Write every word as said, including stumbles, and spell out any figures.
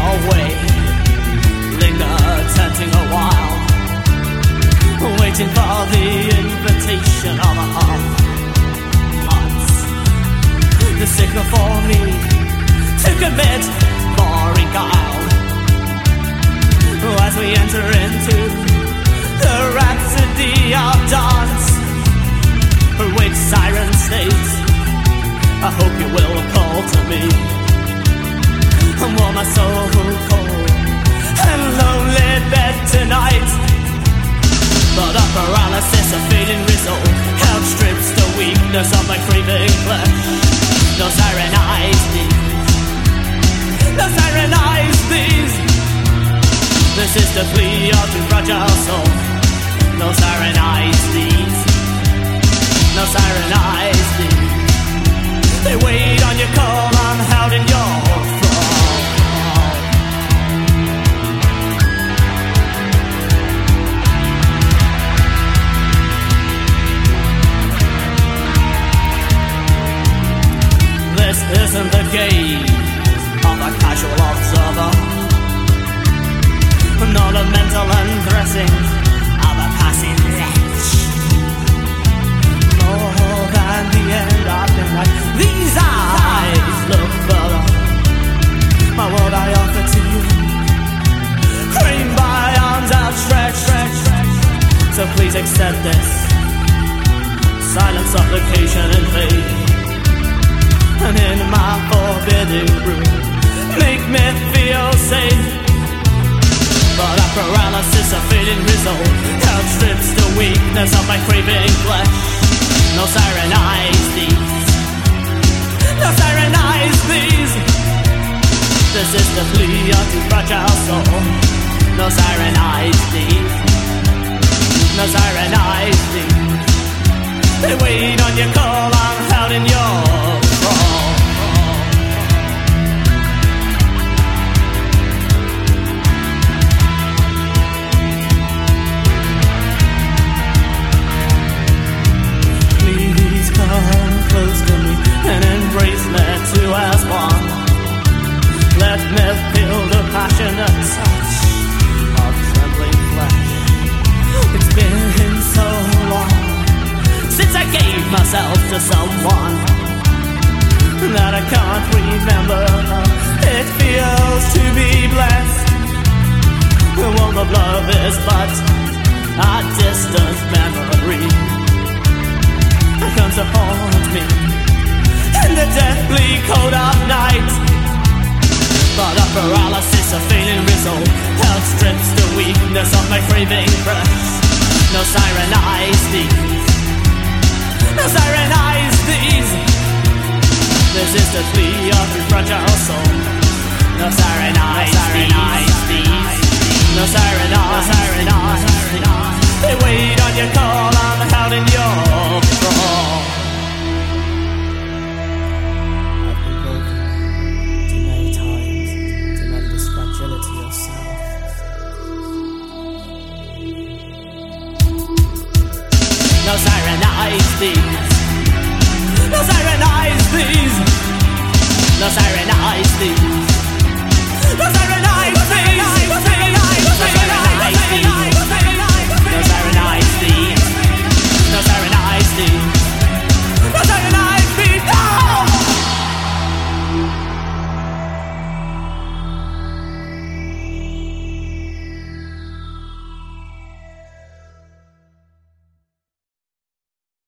your way. Linger, tempting a while, waiting for the invitation of a half heart. The signal for me to commit boring guile. As we enter into the rhapsody of dance, which siren states, I hope you will call to me. And warm my soul cold and lonely bed tonight. But a paralysis of fading resolve outstrips the weakness of my craving flesh. No siren eyes these, no siren eyes these. This is the plea of the fragile soul. No siren eyes these, no siren eyes these. They wait on your call, I'm held in your thrall. This isn't the gaze of a casual observer, nor the mental undressing of a passing wretch. More than the end of the night, these eyes look further. My world I offer to you, framed by arms outstretched. So please accept this silent supplication and faith. And in my forbidden room, make me feel safe. But a paralysis of fading resolve outstrips the weakness of my craving flesh. No siren eyes these, no siren eyes these. This is the plea of the fragile soul. No siren eyes these, no siren eyes these. They wait on your call, I'm held in your thrall. Come close to me and embrace me two as one. Let me feel the passionate touch of trembling flesh. It's been so long since I gave myself to someone that I can't remember how it feels to be blessed. The warmth of love is but a distant memory. It comes to haunt me in the deathly cold of night. But a paralysis of fading resolve outstrips the weakness of my craving flesh. No siren eyes these, no siren eyes these. This is the plea of the fragile soul. No siren eyes, no siren eyes these, no siren eyes, no siren eyes. They wait on your call, I'm held in your thrall. I've been broken too many times to mend this fragility of self. No siren eyes these, no siren eyes these, no siren eyes these, no siren eyes these.